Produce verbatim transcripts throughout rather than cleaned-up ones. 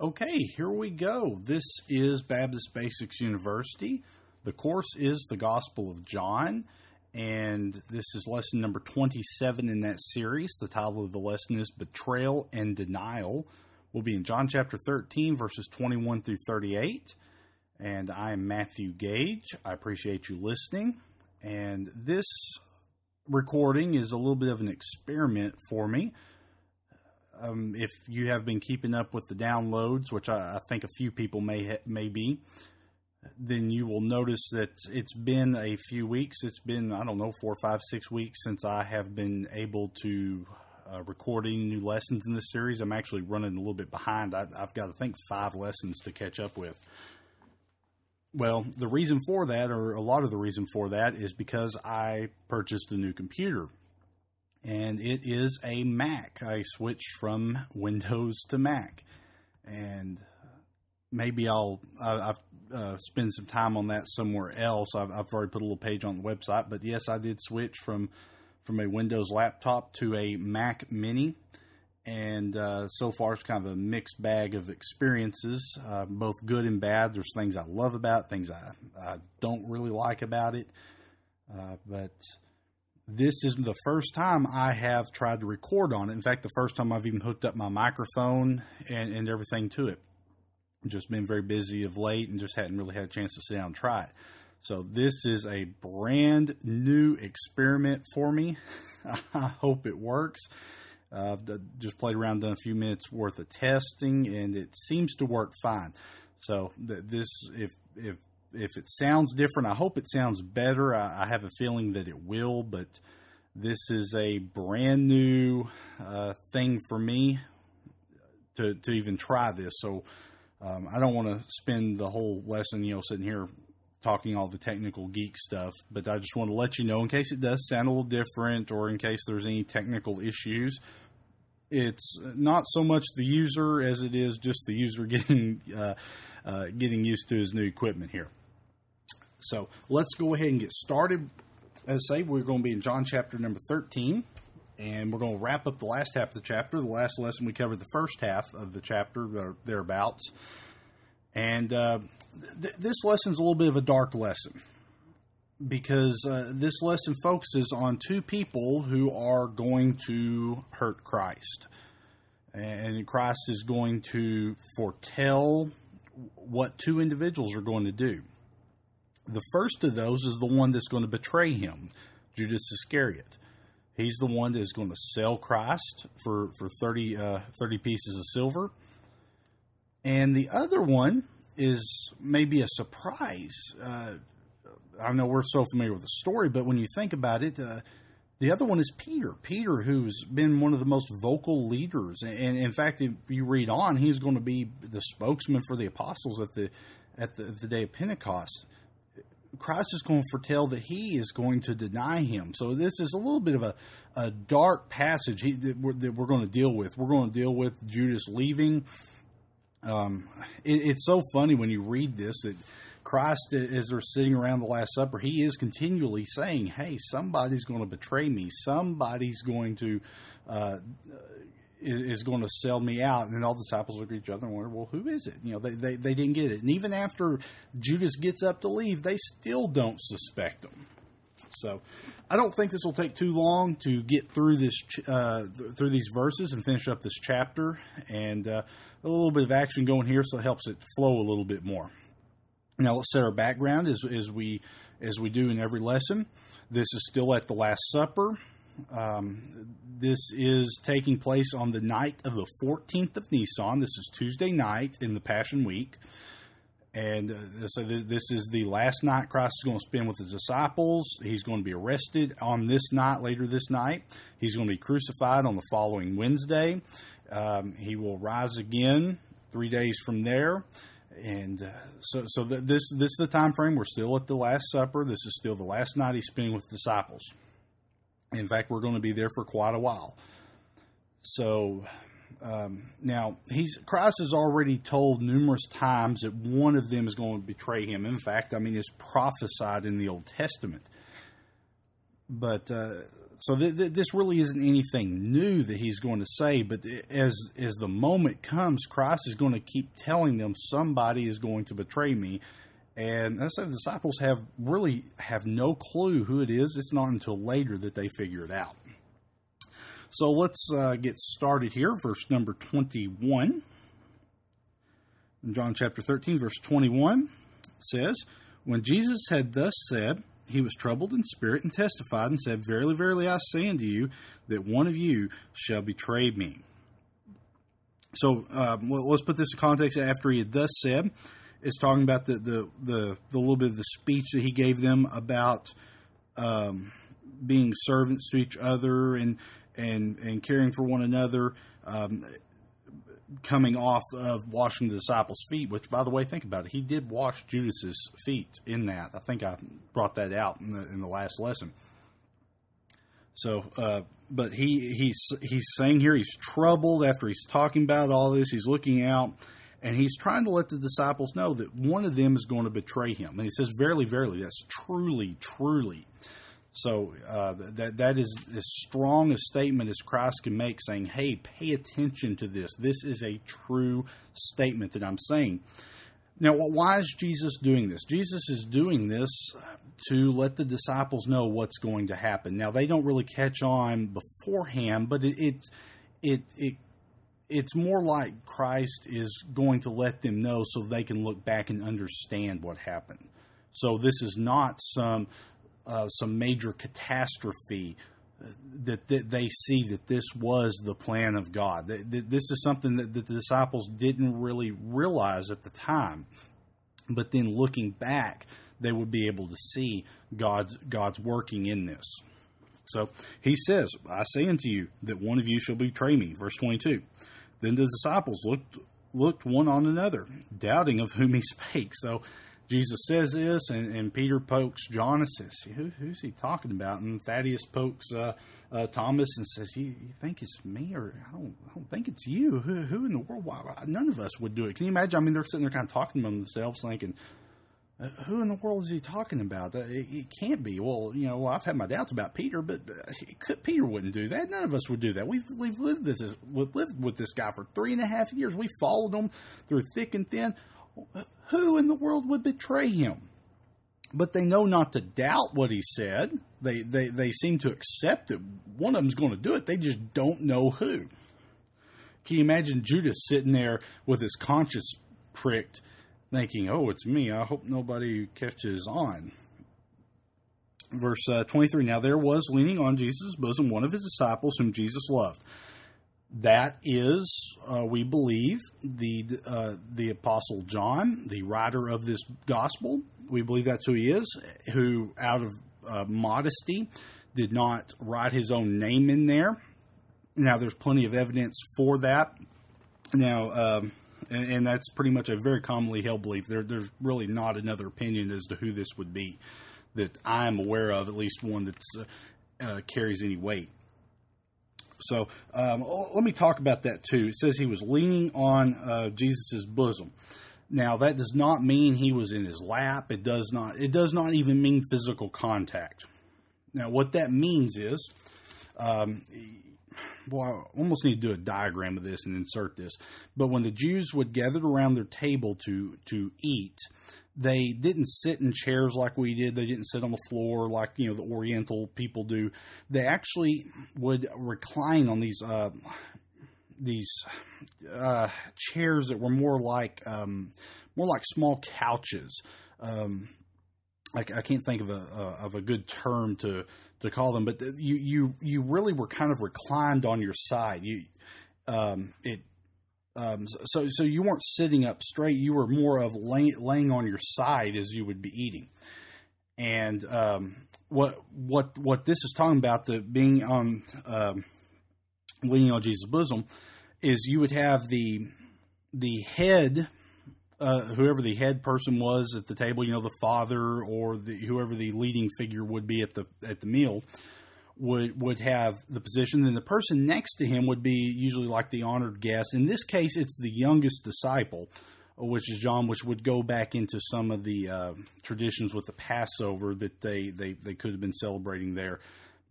Okay, here we go. This is Baptist Basics University. The course is the Gospel of John, and this is lesson number twenty-seven in that series. The title of the lesson is Betrayal and Denial. We'll be in John chapter thirteen, verses twenty-one through thirty-eight. And I am Matthew Gage. I appreciate you listening. And this recording is a little bit of an experiment for me. Um, if you have been keeping up with the downloads, which I, I think a few people may ha- may be, then you will notice that it's been a few weeks. It's been, I don't know, four, five, six weeks since I have been able to uh, record any new lessons in this series. I'm actually running a little bit behind. I, I've got, I think, five lessons to catch up with. Well, the reason for that, or a lot of the reason for that, is because I purchased a new computer. And it is a Mac. I switched from Windows to Mac. And maybe I'll I, I've uh, spend some time on that somewhere else. I've, I've already put a little page on the website. But yes, I did switch from, from a Windows laptop to a Mac Mini. And uh, so far, it's kind of a mixed bag of experiences, uh, both good and bad. There's things I love about it, things I, I don't really like about it. Uh, but this is the first time I have tried to record on it. In fact, the first time I've even hooked up my microphone and, and everything to it. I've just been very busy of late and just hadn't really had a chance to sit down and try it. So this is a brand new experiment for me. I hope it works. Uh, just played around, done a few minutes worth of testing, and it seems to work fine. So th- this, if if if it sounds different, I hope it sounds better. I, I have a feeling that it will, but this is a brand new uh, thing for me to to even try this. So um, I don't want to spend the whole lesson, you know, sitting here talking all the technical geek stuff, but I just want to let you know in case it does sound a little different or in case there's any technical issues. It's not so much the user as it is just the user getting uh, uh, getting used to his new equipment here. So let's go ahead and get started. As I say, we're going to be in John chapter number thirteen, and we're going to wrap up the last half of the chapter. The last lesson we covered the first half of the chapter, or thereabouts. And uh, th- this lesson's a little bit of a dark lesson because uh, this lesson focuses on two people who are going to hurt Christ. And Christ is going to foretell what two individuals are going to do. The first of those is the one that's going to betray him, Judas Iscariot. He's the one that is going to sell Christ for, for thirty, uh, thirty pieces of silver. And the other one is maybe a surprise. Uh, I know we're so familiar with the story, but when you think about it, uh, the other one is Peter. Peter, who's been one of the most vocal leaders. And, and in fact, if you read on, he's going to be the spokesman for the apostles at the at the, the day of Pentecost. Christ is going to foretell that he is going to deny him. So this is a little bit of a, a dark passage he, that, we're, that we're going to deal with. We're going to deal with Judas leaving. Um, it, it's so funny when you read this that Christ, as they're sitting around the Last Supper, he is continually saying, hey, somebody's going to betray me. Somebody's going to, uh, is going to sell me out. And then all the disciples look at each other and wonder, well, who is it? You know, they, they, they didn't get it. And even after Judas gets up to leave, they still don't suspect him. So I don't think this will take too long to get through this, uh, through these verses and finish up this chapter. And uh, a little bit of action going here, so it helps it flow a little bit more. Now let's set our background as, as we as we do in every lesson. This is still at the Last Supper. Um, this is taking place on the night of the fourteenth of Nisan. This is Tuesday night in the Passion Week. And uh, so th- this is the last night Christ is going to spend with his disciples. He's going to be arrested on this night, later this night. He's going to be crucified on the following Wednesday. Um, he will rise again three days from there. And uh, so, so th- this this is the time frame. We're still at the Last Supper. This is still the last night he's spending with the disciples. In fact, we're going to be there for quite a while. So um, now, he's Christ has already told numerous times that one of them is going to betray him. In fact, I mean, it's prophesied in the Old Testament. But uh, so th- th- this really isn't anything new that he's going to say, but as as the moment comes, Christ is going to keep telling them somebody is going to betray me. And as I said, the disciples have really have no clue who it is. It's not until later that they figure it out. So let's uh, get started here. Verse number twenty-one. In John chapter thirteen, verse twenty-one says, "When Jesus had thus said, he was troubled in spirit and testified and said, Verily, verily, I say unto you, that one of you shall betray me." So um, well, let's put this in context. After he had thus said, it's talking about the, the, the, the little bit of the speech that he gave them about um, being servants to each other and and, and caring for one another, um, coming off of washing the disciples' feet, which, by the way, think about it. He did wash Judas's feet in that. I think I brought that out in the, in the last lesson. So, uh, but he he's he's saying here he's troubled after he's talking about all this. He's looking out, and he's trying to let the disciples know that one of them is going to betray him. And he says, "Verily, verily," that's truly, truly. So uh, that that is as strong a statement as Christ can make, saying, "Hey, pay attention to this. This is a true statement that I'm saying." Now, why is Jesus doing this? Jesus is doing this to let the disciples know what's going to happen. Now, they don't really catch on beforehand, but it it it, it it's more like Christ is going to let them know so they can look back and understand what happened. So this is not some Uh, some major catastrophe that, that they see that this was the plan of God. That, that this is something that, that the disciples didn't really realize at the time. But then looking back, they would be able to see God's God's working in this. So he says, "I say unto you that one of you shall betray me." Verse twenty-two. Then the disciples looked looked one on another, doubting of whom he spake. So Jesus says this, and, and Peter pokes John and says, Who, who's he talking about? And Thaddeus pokes uh, uh, Thomas and says, you, you think it's me? Or I don't, I don't think it's you. Who, who in the world? Why, none of us would do it. Can you imagine? I mean, they're sitting there kind of talking to themselves thinking, uh, who in the world is he talking about? Uh, it, it can't be. Well, you know, well, I've had my doubts about Peter, but uh, could, Peter wouldn't do that. None of us would do that. We've, we've lived, this, we've lived with this guy for three and a half years. We followed him through thick and thin. Who in the world would betray him? But they know not to doubt what he said. They, they, they seem to accept that one of them's going to do it. They just don't know who. Can you imagine Judas sitting there with his conscience pricked, thinking, oh, it's me. I hope nobody catches on. Verse uh, twenty-three, Now there was leaning on Jesus' bosom one of his disciples whom Jesus loved. That is, uh, we believe, the uh, the Apostle John, the writer of this gospel. We believe that's who he is, who out of uh, modesty did not write his own name in there. Now, there's plenty of evidence for that. Now, um, and, and that's pretty much a very commonly held belief. There, there's really not another opinion as to who this would be that I'm aware of, at least one that uh, uh, carries any weight. So um, let me talk about that too. It says he was leaning on uh, Jesus' bosom. Now that does not mean he was in his lap. It does not. It does not even mean physical contact. Now what that means is, um, well, I almost need to do a diagram of this and insert this. But when the Jews would gather around their table to to eat, they didn't sit in chairs like we did. They didn't sit on the floor like, you know, the Oriental people do. They actually would recline on these uh, these uh, chairs that were more like um, more like small couches. Um, I, I can't think of a, a of a good term to to call them, but you you you really were kind of reclined on your side. You um, it. Um, so, so you weren't sitting up straight. You were more of lay, laying on your side as you would be eating. And um, what what what this is talking about, the being on um, leaning on Jesus' bosom, is you would have the the head, uh, whoever the head person was at the table, you know, the father or the, whoever the leading figure would be at the at the meal. would would have the position. Then the person next to him would be usually like the honored guest. In this case, it's the youngest disciple, which is John, which would go back into some of the uh, traditions with the Passover that they, they, they could have been celebrating there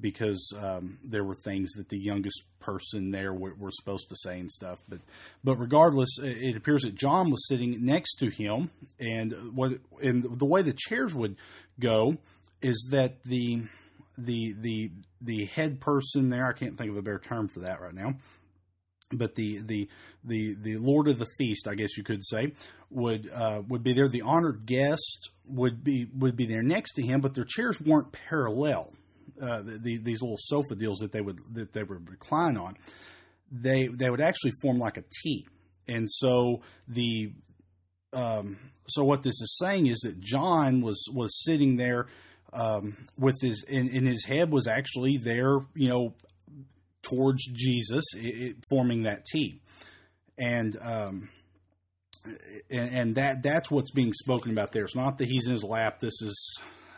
because um, there were things that the youngest person there were, were supposed to say and stuff. But but regardless, it appears that John was sitting next to him, and what and the way the chairs would go is that the the the the head person there, I can't think of a better term for that right now, but the the the the Lord of the feast, I guess you could say, would uh, would be there. The honored guest would be would be there next to him, but their chairs weren't parallel. Uh, the, these little sofa deals that they would that they would recline on, they they would actually form like a T. And so the um, so what this is saying is that John was was sitting there um, with his and, and his head was actually there, you know, towards Jesus, it, it, forming that T, and um, and and that that's what's being spoken about there. It's not that he's in his lap. This is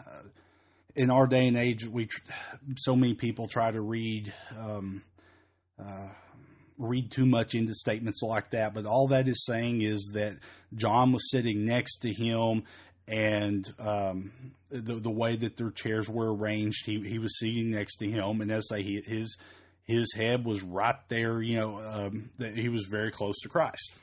in our day and age, we so many people try to read um, uh, read too much into statements like that. But all that is saying is that John was sitting next to him, and um, the the way that their chairs were arranged, he he was sitting next to him, and as I say, he, his his head was right there. You know, um, that he was very close to Christ.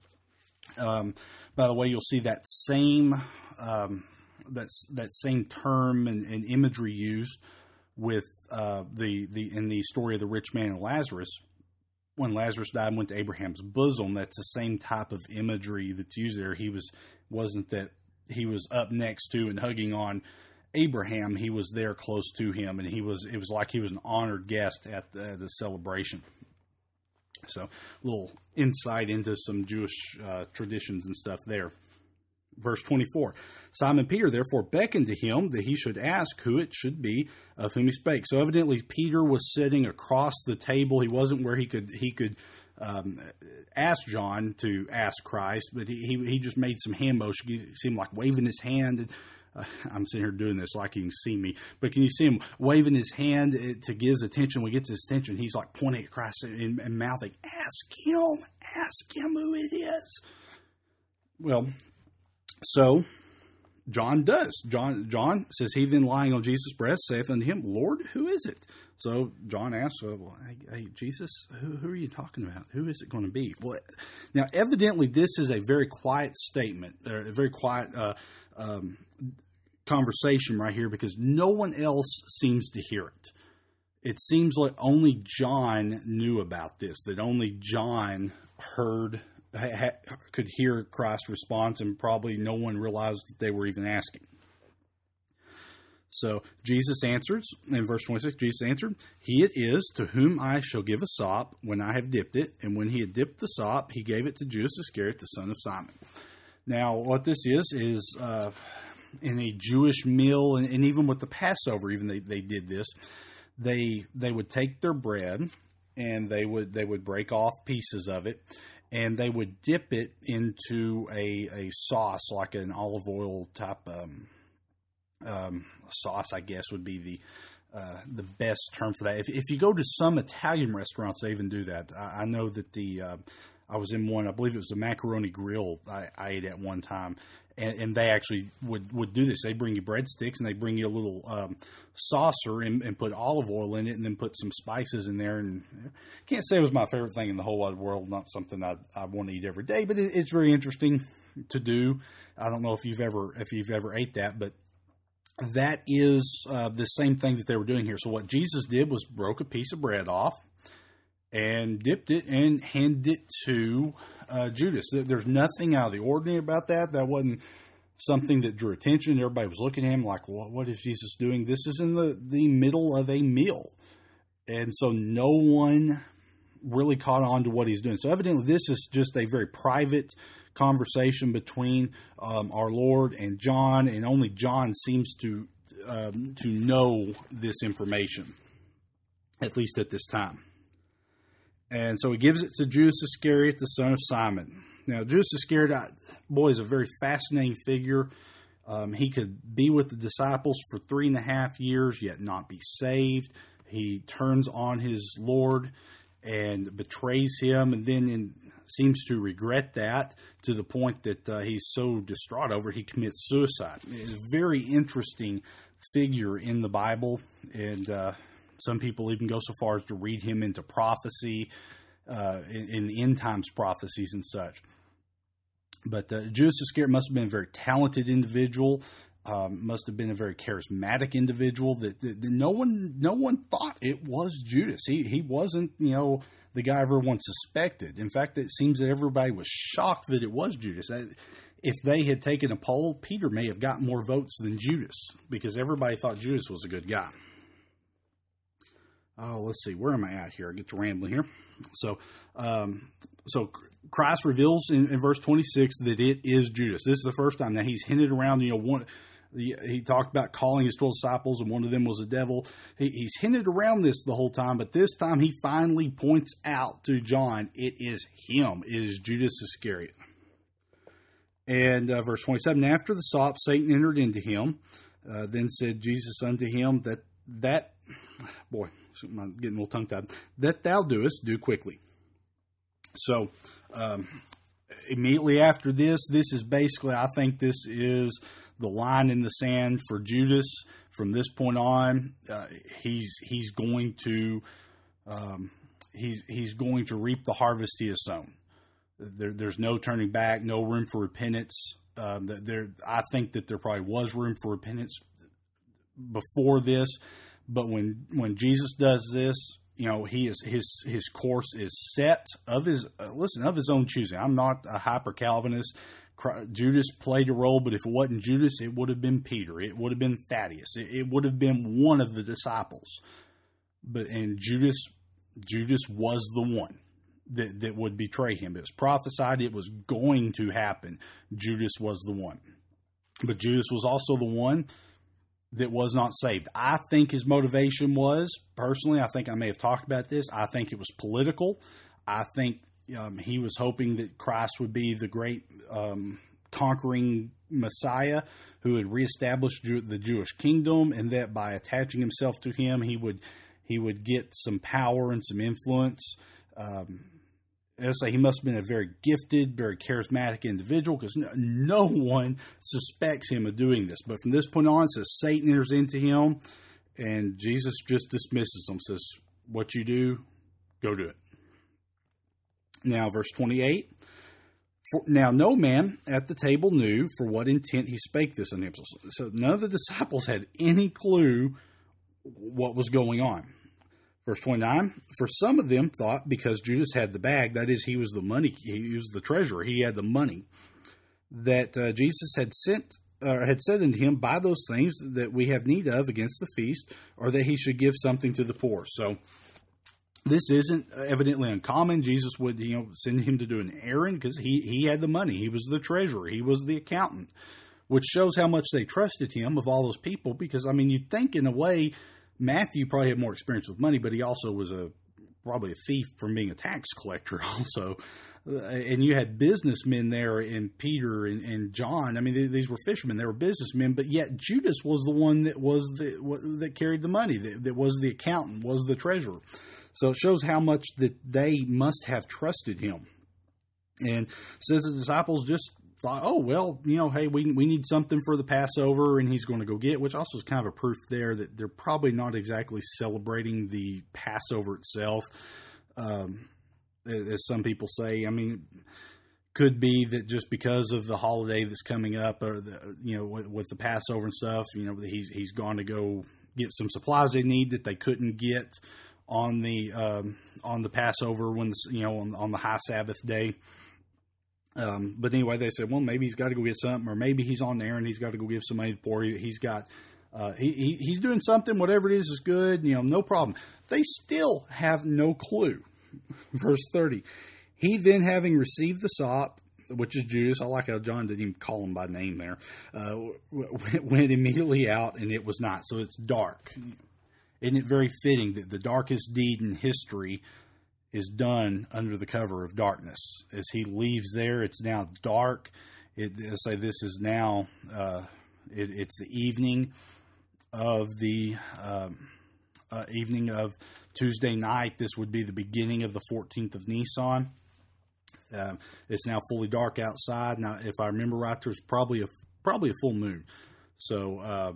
Um, by the way, you'll see that same. Um, That's that same term and, and imagery used with uh, the the in the story of the rich man and Lazarus. When Lazarus died and went to Abraham's bosom, that's the same type of imagery that's used there. He was wasn't that he was up next to and hugging on Abraham. He was there close to him, and he was it was like he was an honored guest at the, the celebration. So, a little insight into some Jewish uh, traditions and stuff there. Verse twenty-four, Simon Peter therefore beckoned to him that he should ask who it should be of whom he spake. So evidently Peter was sitting across the table. He wasn't where he could he could um, ask John to ask Christ, but he, he he just made some hand motion. You see him like waving his hand. And, uh, I'm sitting here doing this like you can see me, but can you see him waving his hand to get his attention? When he gets his attention, he's like pointing at Christ and, and mouthing, "Ask him, ask him who it is." Well. So, John does. John John says, he then lying on Jesus' breast saith unto him, Lord, who is it? So, John asks, well, hey, hey Jesus, who, who are you talking about? Who is it going to be? Well, now, evidently, this is a very quiet statement, or a very quiet uh, um, conversation right here, because no one else seems to hear it. It seems like only John knew about this, that only John heard could hear Christ's response, and probably no one realized that they were even asking. So Jesus answers, in verse twenty-six, Jesus answered, He it is to whom I shall give a sop when I have dipped it. And when he had dipped the sop, he gave it to Judas Iscariot, the son of Simon. Now, what this is, is uh, in a Jewish meal, and, and even with the Passover, even they, they did this, they they would take their bread, and they would they would break off pieces of it, and they would dip it into a, a sauce, like an olive oil type um, um, sauce, I guess would be the uh, the best term for that. If, if you go to some Italian restaurants, they even do that. I, I know that the uh, I was in one, I believe it was the Macaroni Grill I, I ate at one time, and, and they actually would, would do this. They bring you breadsticks, and they bring you a little um, saucer and, and put olive oil in it, and then put some spices in there. And I can't say it was my favorite thing in the whole wide world. Not something I I want to eat every day, but it, it's very interesting to do. I don't know if you've ever if you've ever ate that, but that is uh, the same thing that they were doing here. So what Jesus did was broke a piece of bread off and dipped it and handed it to uh, Judas. There's nothing out of the ordinary about that. That wasn't something that drew attention. Everybody was looking at him like, well, what is Jesus doing? This is in the, the middle of a meal. And so no one really caught on to what he's doing. So evidently this is just a very private conversation between um, our Lord and John, and only John seems to um, to know this information, at least at this time. And so he gives it to Judas Iscariot, the son of Simon. Now, Judas Iscariot, boy, is a very fascinating figure. Um, he could be with the disciples for three and a half years, yet not be saved. He turns on his Lord and betrays him, and then in, seems to regret that to the point that uh, he's so distraught over it, he commits suicide. It's a very interesting figure in the Bible, and uh, some people even go so far as to read him into prophecy, uh, in, in the end times prophecies and such. But uh, Judas Iscariot must have been a very talented individual. Um, must have been a very charismatic individual that, that, that no one no one thought it was Judas. He he wasn't, you know, the guy everyone suspected. In fact, it seems that everybody was shocked that it was Judas. If they had taken a poll, Peter may have gotten more votes than Judas, because everybody thought Judas was a good guy. Oh, let's see, where am I at here? I get to rambling here. So, um, so Christ reveals in, in verse twenty-six that it is Judas. This is the first time that he's hinted around. You know, one. He talked about calling his twelve disciples, and one of them was a devil. He, he's hinted around this the whole time, but this time he finally points out to John, it is him. It is Judas Iscariot. And uh, verse twenty-seven, after the sop, Satan entered into him. Uh, then said Jesus unto him, that, that boy, I'm getting a little tongue-tied, that thou doest, do quickly. So, um, immediately after this, this is basically, I think this is the line in the sand for Judas. From this point on, uh, he's he's going to um, he's he's going to reap the harvest he has sown. There, there's no turning back, no room for repentance. Um, there, I think that there probably was room for repentance before this, but when when Jesus does this, you know, he is his his course is set of his uh, listen of his own choosing. I'm not a hyper Calvinist. Judas played a role, but if it wasn't Judas, it would have been Peter. It would have been Thaddeus. It, it would have been one of the disciples. But and Judas, Judas was the one that, that would betray him. It was prophesied it was going to happen. Judas was the one. But Judas was also the one that was not saved. I think his motivation was, personally, I think I may have talked about this, I think it was political. I think Um, he was hoping that Christ would be the great um, conquering Messiah who would reestablish Jew- the Jewish kingdom, and that by attaching himself to him, he would he would get some power and some influence. Um, as I say, he must have been a very gifted, very charismatic individual, because no, no one suspects him of doing this. But from this point on, it says Satan enters into him, and Jesus just dismisses him, says, "What you do, go do it." Now, verse twenty-eight, for, now no man at the table knew for what intent he spake this unto him. So, so none of the disciples had any clue what was going on. Verse twenty-nine, for some of them thought because Judas had the bag, that is, he was the money, he was the treasurer, he had the money, that uh, Jesus had sent, uh, had said unto him, buy those things that we have need of against the feast, or that he should give something to the poor. So, this isn't evidently uncommon. Jesus would, you know, send him to do an errand because he, he had the money. He was the treasurer. He was the accountant, which shows how much they trusted him of all those people. Because, I mean, you'd think in a way Matthew probably had more experience with money, but he also was a probably a thief from being a tax collector also. And you had businessmen there in Peter and, and John. I mean, these were fishermen. They were businessmen, but yet Judas was the one that was the that carried the money, that, that was the accountant, was the treasurer. So it shows how much that they must have trusted him. And it says the disciples just thought, oh, well, you know, hey, we we need something for the Passover, and he's going to go get, which also is kind of a proof there that they're probably not exactly celebrating the Passover itself, um, as some people say. I mean, could be that just because of the holiday that's coming up, or the, you know, with, with the Passover and stuff, you know, he's he's gone to go get some supplies they need that they couldn't get on the um, on the Passover when the, you know on, on the high Sabbath day. Um, but anyway, they said, well, maybe he's got to go get something, or maybe he's on there and he's got to go give some money to the poor. He, he's got uh, he, he he's doing something. Whatever it is is good. You know, no problem. They still have no clue. Verse thirty. He then, having received the sop, which is Judas, I like how John didn't even call him by name there, uh, went immediately out, and it was not. So it's dark. Isn't it very fitting that the darkest deed in history is done under the cover of darkness? As he leaves there, it's now dark. It, I say this is now, uh, it, it's the evening of the um, uh, evening of Tuesday night. This would be the beginning of the fourteenth of Nisan. Um, it's now fully dark outside. Now, if I remember right, there's probably a probably a full moon. So. Um,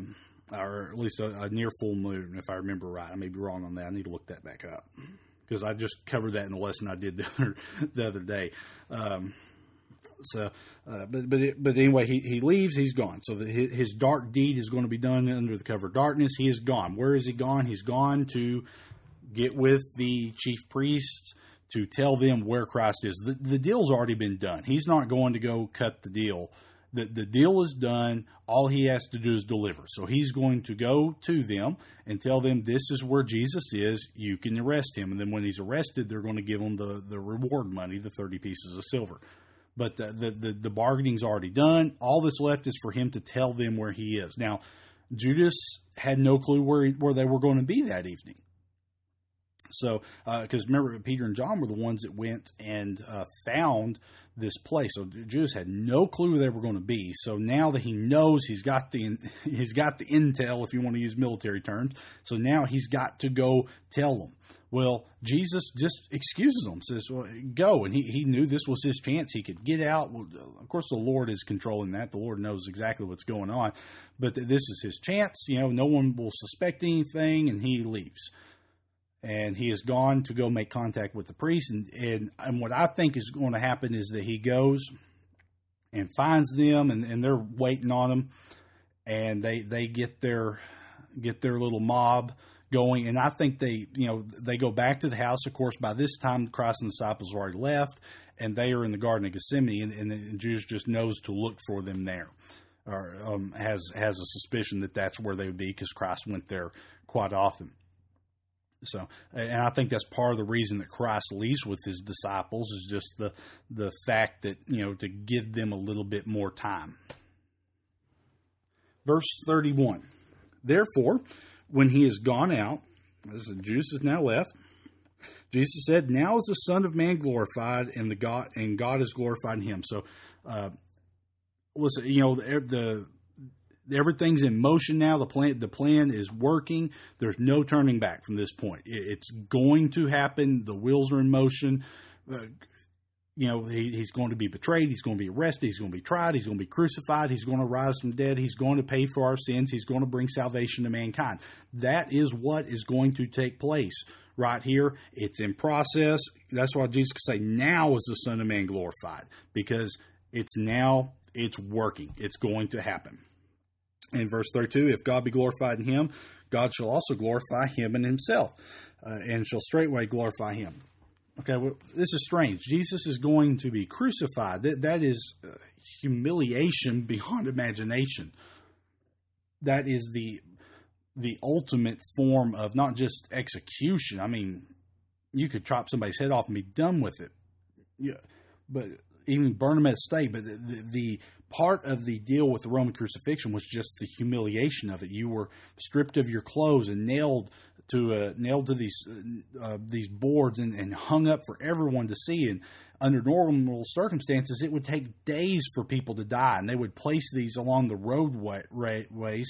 or at least a, a near full moon, if I remember right. I may be wrong on that. I need to look that back up because I just covered that in the lesson I did the other, the other day. Um, so, uh, but but it, but anyway, he, he leaves. He's gone. So the, his, his dark deed is going to be done under the cover of darkness. He is gone. Where is he gone? He's gone to get with the chief priests to tell them where Christ is. The, the deal's already been done. He's not going to go cut the deal. The, the deal is done. All he has to do is deliver. So he's going to go to them and tell them this is where Jesus is. You can arrest him. And then when he's arrested, they're going to give him the, the reward money, the thirty pieces of silver. But the, the, the, the bargaining's already done. All that's left is for him to tell them where he is. Now, Judas had no clue where, where they were going to be that evening. So, because uh, remember, Peter and John were the ones that went and uh, found this place. So Judas had no clue where they were going to be. So now that he knows, he's got the he's got the intel, if you want to use military terms. So now he's got to go tell them. Well, Jesus just excuses them, says, well, go. And he, he knew this was his chance. He could get out. Well, of course, the Lord is controlling that. The Lord knows exactly what's going on. But this is his chance. You know, no one will suspect anything, and he leaves. And he has gone to go make contact with the priest. And, and, and what I think is going to happen is that he goes and finds them, and, and they're waiting on him. And they they get their get their little mob going. And I think they, you know, they go back to the house. Of course, by this time, Christ and the disciples have already left, and they are in the Garden of Gethsemane, and, and Judas just knows to look for them there, or um, has, has a suspicion that that's where they would be because Christ went there quite often. So, and I think that's part of the reason that Christ leaves with his disciples is just the the fact that, you know, to give them a little bit more time. Verse thirty-one. Therefore, when he is gone out, as Judas is now left, Jesus said, "Now is the Son of Man glorified, and the God and God is glorified in him." So, uh, listen, you know, the, the everything's in motion now. The plan, the plan is working. There's no turning back from this point. It's going to happen. The wheels are in motion. Uh, you know, he, he's going to be betrayed. He's going to be arrested. He's going to be tried. He's going to be crucified. He's going to rise from the dead. He's going to pay for our sins. He's going to bring salvation to mankind. That is what is going to take place right here. It's in process. That's why Jesus could say, "Now is the Son of Man glorified," because it's now, it's working. It's going to happen. In verse thirty-two, if God be glorified in him, God shall also glorify him in himself, uh, and shall straightway glorify him. Okay, well, this is strange. Jesus is going to be crucified. That, that is uh, humiliation beyond imagination. That is the the ultimate form of not just execution. I mean, you could chop somebody's head off and be done with it. Yeah, but even burn them at a stake. But the, the, the part of the deal with the Roman crucifixion was just the humiliation of it. You were stripped of your clothes and nailed to uh, nailed to these uh, these boards and, and hung up for everyone to see. And under normal circumstances, it would take days for people to die, and they would place these along the roadways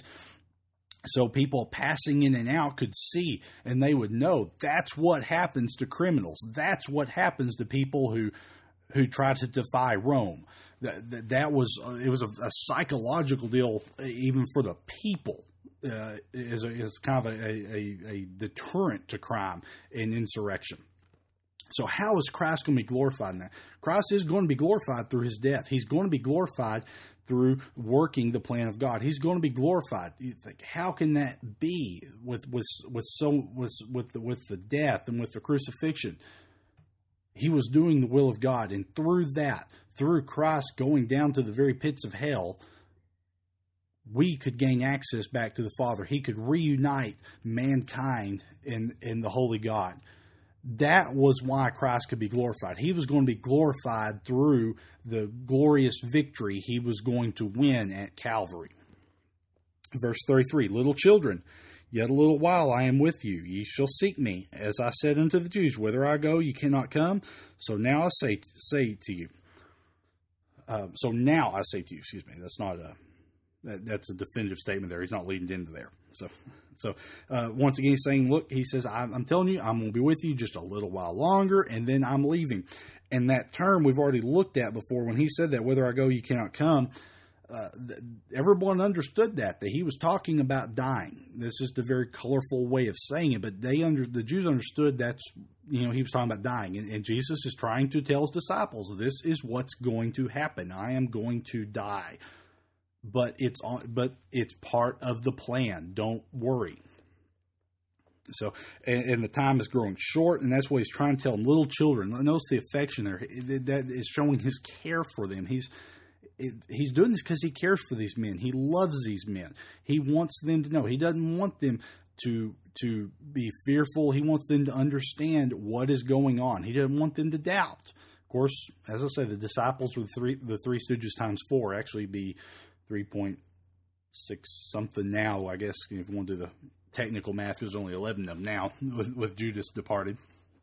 so people passing in and out could see, and they would know that's what happens to criminals. That's what happens to people who who try to defy Rome. That, that, that was, uh, it was a, a psychological deal even for the people, uh, as, a, as kind of a, a, a deterrent to crime and insurrection. So how is Christ going to be glorified in that? Christ is going to be glorified through his death. He's going to be glorified through working the plan of God. He's going to be glorified. You think, how can that be with with with so with with the, with the death and with the crucifixion? He was doing the will of God, and through that, through Christ going down to the very pits of hell, we could gain access back to the Father. He could reunite mankind in, in the Holy God. That was why Christ could be glorified. He was going to be glorified through the glorious victory he was going to win at Calvary. Verse thirty-three, little children, yet a little while I am with you. Ye shall seek me. As I said unto the Jews, whither I go, ye cannot come. So now I say say to you. Uh, so now I say to you, excuse me, that's not a, that, that's a definitive statement there. He's not leading into there. So, so uh, once again, he's saying, look, he says, I'm, I'm telling you, I'm going to be with you just a little while longer, and then I'm leaving. And that term we've already looked at before when he said that, whither I go, you cannot come. uh, th- everyone understood that, that he was talking about dying. This is a very colorful way of saying it, but they under the Jews understood that's, you know, he was talking about dying. And, and Jesus is trying to tell his disciples, this is what's going to happen. I am going to die. But it's on, but it's part of the plan. Don't worry. So, and, and the time is growing short, and that's what he's trying to tell them. Little children, notice the affection there. That is showing his care for them. He's he's doing this because he cares for these men. He loves these men. He wants them to know. He doesn't want them to to be fearful. He wants them to understand what is going on. He doesn't want them to doubt. Of course, as I say, the disciples were the three the three stooges times four, actually be three point six something now, I guess, if you want to do the technical math. There's only eleven of them now with, with Judas departed.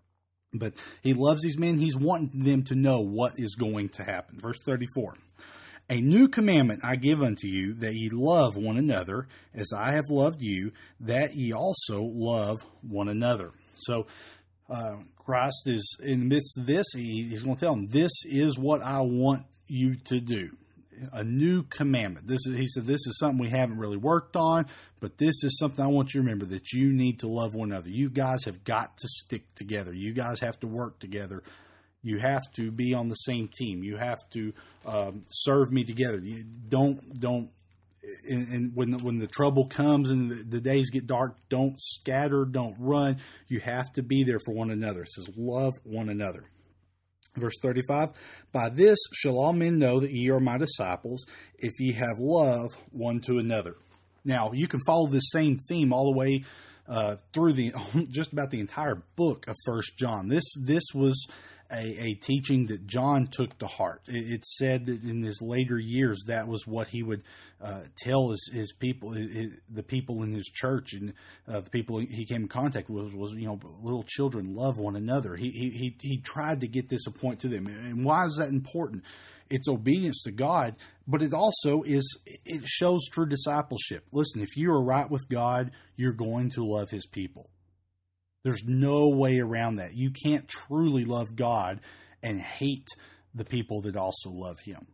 But he loves these men. He's wanting them to know what is going to happen. Verse thirty-four. A new commandment I give unto you, that ye love one another, as I have loved you, that ye also love one another. So uh, Christ is in the midst of this. He, he's going to tell them, this is what I want you to do. A new commandment. This is, he said, this is something we haven't really worked on, but this is something I want you to remember, that you need to love one another. You guys have got to stick together. You guys have to work together. You have to be on the same team. You have to um, serve me together. You don't don't. And, and when the, when the trouble comes and the, the days get dark, don't scatter. Don't run. You have to be there for one another. It says, love one another. Verse thirty-five, by this shall all men know that ye are my disciples, if ye have love one to another. Now, you can follow this same theme all the way uh, through the just about the entire book of First John. This this was a, a teaching that John took to heart. It, it's said that in his later years, that was what he would uh, tell his, his people, his, the people in his church, and uh, the people he came in contact with was, you know, little children love one another. He he he, he tried to get this a point to them. And why is that important? It's obedience to God, but it also is, it shows true discipleship. Listen, if you are right with God, you're going to love his people. There's no way around that. You can't truly love God and hate the people that also love him.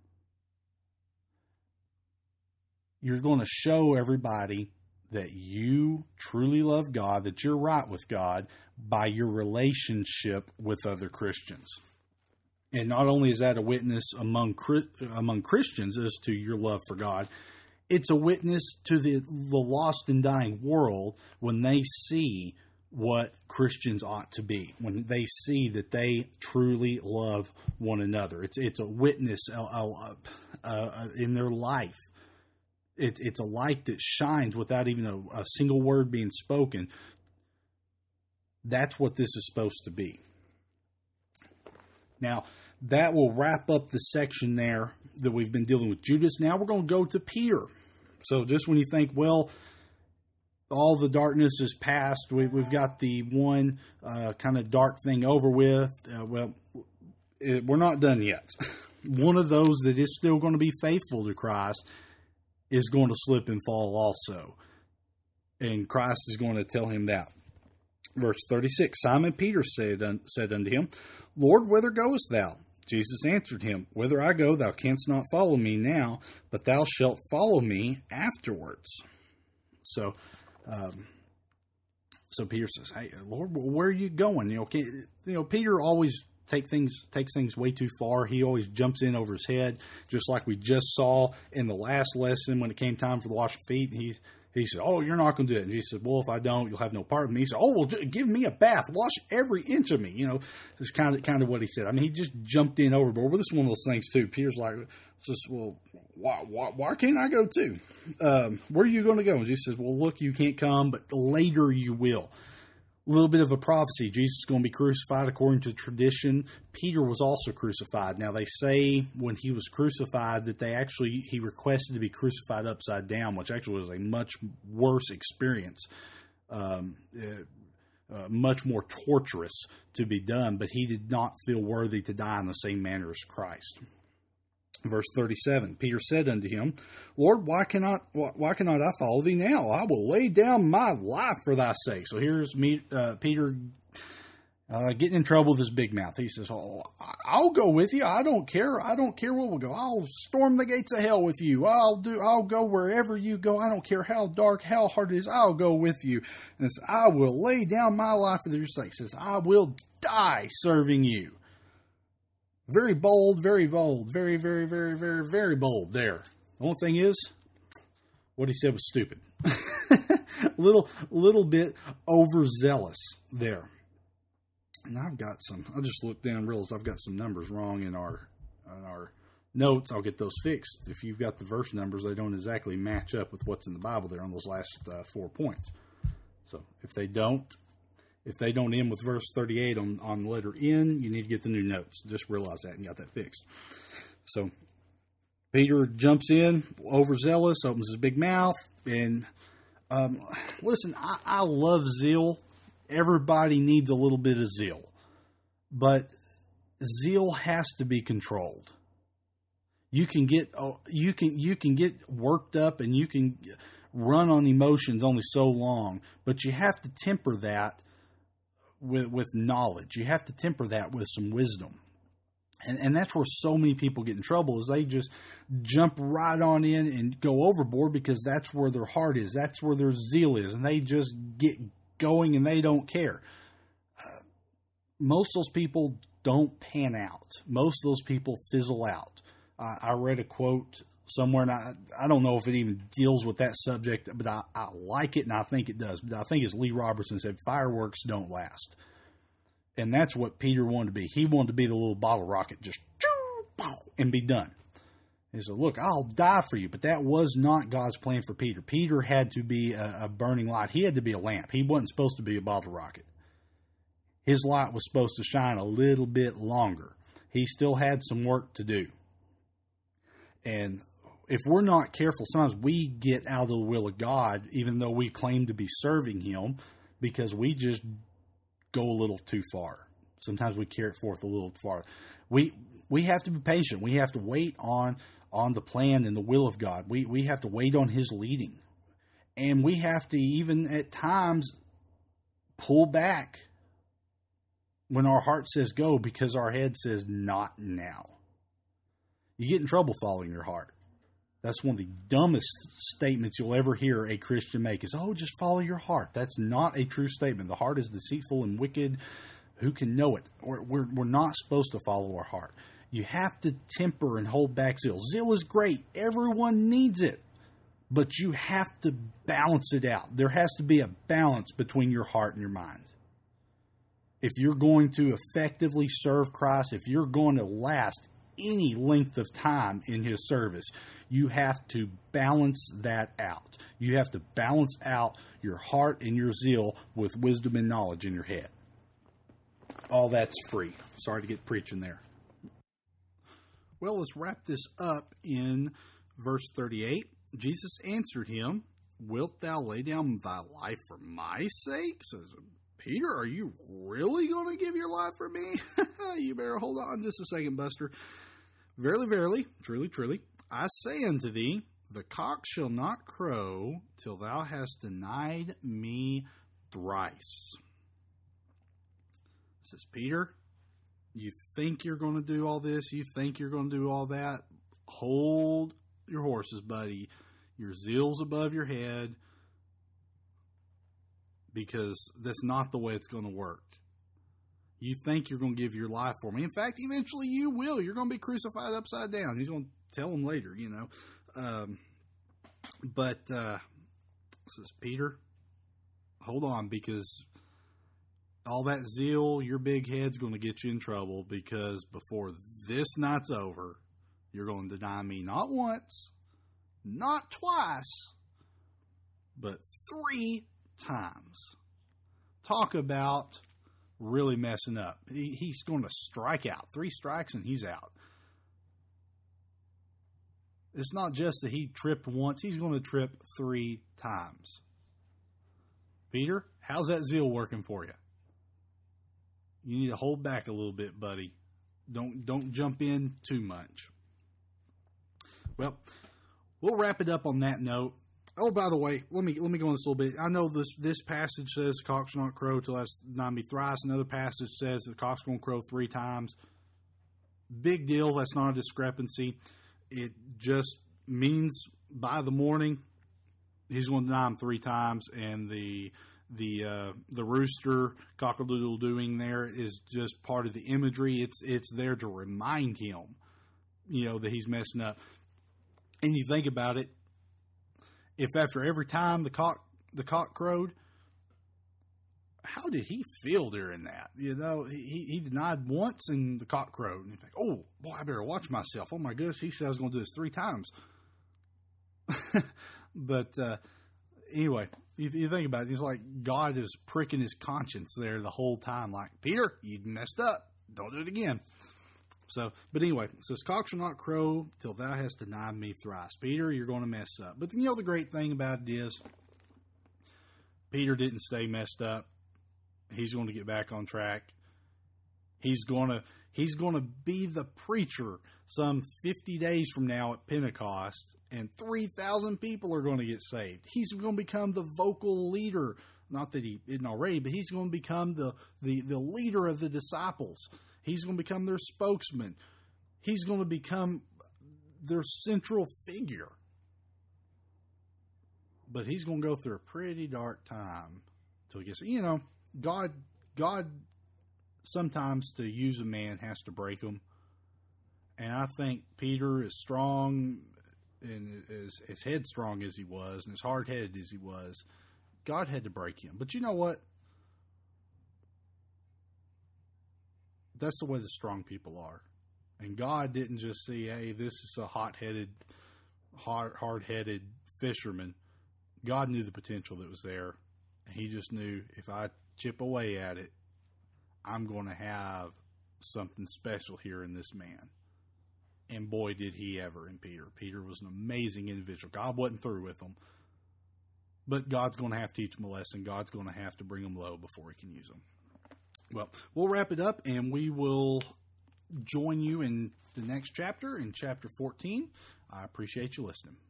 You're going to show everybody that you truly love God, that you're right with God, by your relationship with other Christians. And not only is that a witness among among Christians as to your love for God, it's a witness to the, the lost and dying world when they see what Christians ought to be, when they see that they truly love one another. It's it's a witness uh, uh, uh, in their life. It, it's a light that shines without even a, a single word being spoken. That's what this is supposed to be. Now, that will wrap up the section there that we've been dealing with Judas. Now we're going to go to Peter. So just when you think, well, all the darkness is past, we, we've got the one uh, kind of dark thing over with, uh, well, it, we're not done yet. One of those that is still going to be faithful to Christ is going to slip and fall also. And Christ is going to tell him that. Verse thirty-six, Simon Peter said, said unto him, Lord, whither goest thou? Jesus answered him, Whither I go, thou canst not follow me now, but thou shalt follow me afterwards. So, um, so Peter says, Hey, Lord, where are you going? You know, can, you know, Peter always take things takes things way too far. He always jumps in over his head, just like we just saw in the last lesson when it came time for the wash of feet. He he said, "Oh, you're not going to do it." And Jesus said, "Well, if I don't, you'll have no part of me." He said, "Oh, well, give me a bath, wash every inch of me." You know, it's kind of kind of what he said. I mean, he just jumped in overboard. Well, this is one of those things too. Peter's like, "Just well, why why, why can't I go too? Um, where are you going to go?" And Jesus says, "Well, look, you can't come, but later you will." A little bit of a prophecy. Jesus is going to be crucified according to tradition. Peter was also crucified. Now, they say when he was crucified that they actually, he requested to be crucified upside down, which actually was a much worse experience, um, uh, uh, much more torturous to be done, but he did not feel worthy to die in the same manner as Christ. Verse thirty-seven, Peter said unto him, Lord, why cannot why cannot I follow thee now? I will lay down my life for thy sake. So here's me, uh, Peter Uh, getting in trouble with his big mouth. He says, oh, I'll go with you. I don't care. I don't care where we'll go. I'll storm the gates of hell with you. I'll do, I'll go wherever you go. I don't care how dark, how hard it is. I'll go with you. And says, I will lay down my life for your sake. Says, I will die serving you. Very bold, very bold, very, very, very, very, very bold there. The only thing is, what he said was stupid. little, little bit overzealous there. And I've got some, I just looked down and realized I've got some numbers wrong in our in our notes. I'll get those fixed. If you've got the verse numbers, they don't exactly match up with what's in the Bible there on those last uh, four points. So if they don't, if they don't end with verse thirty-eight on, on the letter N, you need to get the new notes. Just realize that and got that fixed. So Peter jumps in, overzealous, opens his big mouth. And um, listen, I, I love zeal. Everybody needs a little bit of zeal, but zeal has to be controlled. You can get you can you can get worked up and you can run on emotions only so long, but you have to temper that with with knowledge. You have to temper that with some wisdom, and and that's where so many people get in trouble, is they just jump right on in and go overboard because that's where their heart is, that's where their zeal is, and they just get going and they don't care. Uh, most of those people don't pan out. Most of those people fizzle out. Uh, I read a quote somewhere, and I, I don't know if it even deals with that subject, but I, I like it, and I think it does. But I think it's Lee Robertson said, fireworks don't last. And that's what Peter wanted to be. He wanted to be the little bottle rocket, just and be done. He said, look, I'll die for you. But that was not God's plan for Peter. Peter had to be a, a burning light. He had to be a lamp. He wasn't supposed to be a bottle rocket. His light was supposed to shine a little bit longer. He still had some work to do. And if we're not careful, sometimes we get out of the will of God, even though we claim to be serving Him, because we just go a little too far. Sometimes we carry it forth a little far. We we have to be patient. We have to wait on on the plan and the will of God. We we have to wait on His leading. And we have to even at times pull back when our heart says go, because our head says not now. You get in trouble following your heart. That's one of the dumbest statements you'll ever hear a Christian make is, oh, just follow your heart. That's not a true statement. The heart is deceitful and wicked. Who can know it? We're, we're, we're not supposed to follow our heart. You have to temper and hold back zeal. Zeal is great. Everyone needs it. But you have to balance it out. There has to be a balance between your heart and your mind. If you're going to effectively serve Christ, if you're going to last any length of time in His service, you have to balance that out. You have to balance out your heart and your zeal with wisdom and knowledge in your head. All that's free. Sorry to get preaching there. Well, let's wrap this up in verse thirty-eight. Jesus answered him, wilt thou lay down thy life for my sake? Says, Peter, are you really going to give your life for me? You better hold on just a second, Buster. Verily, verily, truly, truly, I say unto thee, the cock shall not crow till thou hast denied me thrice. Says, Peter, you think you're going to do all this? You think you're going to do all that? Hold your horses, buddy. Your zeal's above your head, because that's not the way it's going to work. You think you're going to give your life for me. In fact, eventually you will. You're going to be crucified upside down. He's going to tell him later, you know. Um, but, uh, says, Peter, hold on, because all that zeal, your big head's going to get you in trouble, because before this night's over, you're going to deny me not once, not twice, but three times. Talk about really messing up. He, he's going to strike out. Three strikes and he's out. It's not just that he tripped once. He's going to trip three times. Peter, how's that zeal working for you? You need to hold back a little bit, buddy. Don't don't jump in too much. Well, we'll wrap it up on that note. Oh, by the way, let me let me go on this a little bit. I know this this passage says the cock shall not crow till that's nine be thrice. Another passage says the cock's going to crow three times. Big deal. That's not a discrepancy. It just means by the morning he's going to deny him three times, and the the uh, the rooster cock-a-doodle doing there is just part of the imagery. It's it's there to remind him, you know, that he's messing up. And you think about it. If after every time the cock the cock crowed, how did he feel during that? You know, he, he denied once and the cock crowed. And you think, oh, boy, I better watch myself. Oh, my goodness, he said I was going to do this three times. But uh, anyway, you, you think about it. It's like God is pricking his conscience there the whole time. Like, Peter, you messed up. Don't do it again. So, but anyway, it says, cock shall not crow till thou hast denied me thrice. Peter, you're going to mess up. But you know the great thing about it is, Peter didn't stay messed up. He's going to get back on track. He's going to he's going to be the preacher some fifty days from now at Pentecost, and three thousand people are going to get saved. He's going to become the vocal leader. Not that he isn't already, but he's going to become the, the, the leader of the disciples. He's going to become their spokesman. He's going to become their central figure. But he's going to go through a pretty dark time till he gets, you know, God, God sometimes to use a man has to break him. And I think Peter, as strong and as, as headstrong as he was and as hard-headed as he was, God had to break him. But you know what? That's the way the strong people are. And God didn't just see, hey, this is a hot-headed, hard, hard-headed fisherman. God knew the potential that was there. And he just knew, if I chip away at it, I'm going to have something special here in this man. And boy, did he ever in Peter. Peter was an amazing individual. God wasn't through with him. But God's going to have to teach him a lesson. God's going to have to bring him low before he can use him. Well, we'll wrap it up, and we will join you in the next chapter, in chapter fourteen. I appreciate you listening.